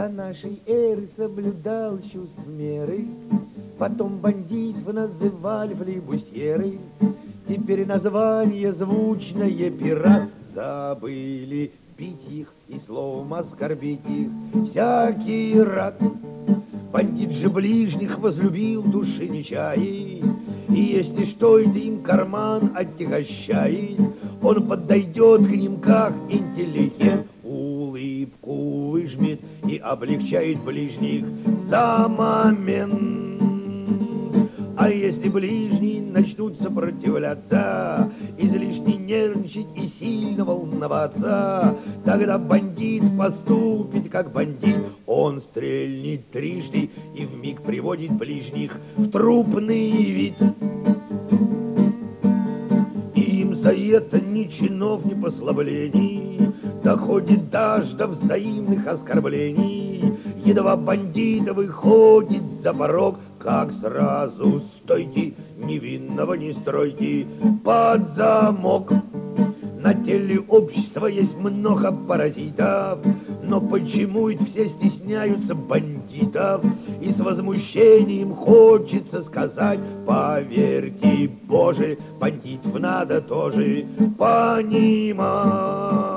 до нашей эры соблюдал чувств меры. Потом бандитов называли флибустьеры. Теперь название звучное пират. Забыли бить их и словом оскорбить их всякий рад. Бандит же ближних возлюбил, души не чает, и если что, это им карман отягощает, он подойдет к ним как интеллигент, улыбку выжмет и облегчает ближних за момент. А если ближние начнут сопротивляться, излишне нервничать и сильно волноваться, тогда бандит поступит как бандит. Он стрельнет трижды и вмиг приводит ближних в трупный вид. Им за это ни чинов, ни послаблений, доходит даже до взаимных оскорблений. Едва бандита выходит за порог, как сразу стойте, невинного не стройте, под замок. На теле общества есть много паразитов, но почему ведь все стесняются бандитов? И с возмущением хочется сказать: поверьте, Боже, бандитов надо тоже понимать.